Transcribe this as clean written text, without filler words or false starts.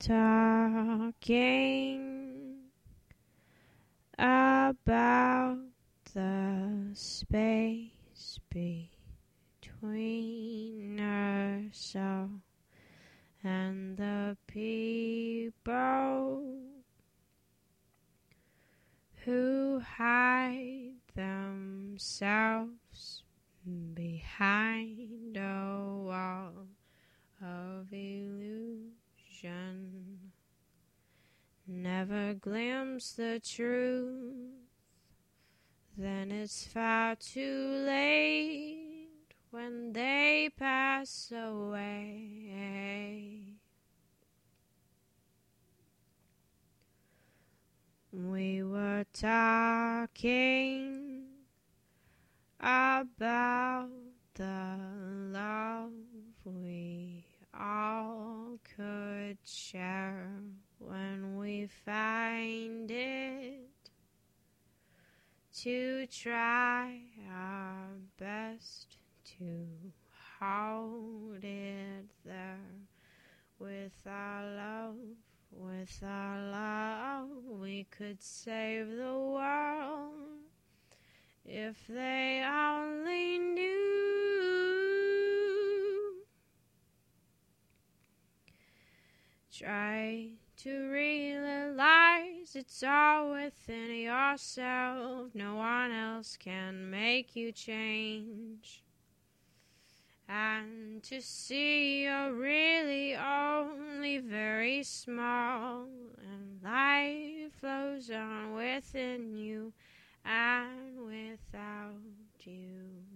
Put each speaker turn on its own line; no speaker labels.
talking about the space between us all and the people who hide themselves behind a wall of illusion. Never glimpse the truth, then it's far too late when they pass away. We were talking about the love we all could share when we find it, to try our best to hold it there with our love. With our love, we could save the world if they only knew. Try to realize it's all within yourself. No one else can make you change. And to see you're really only very small, and life flows on within you and without you.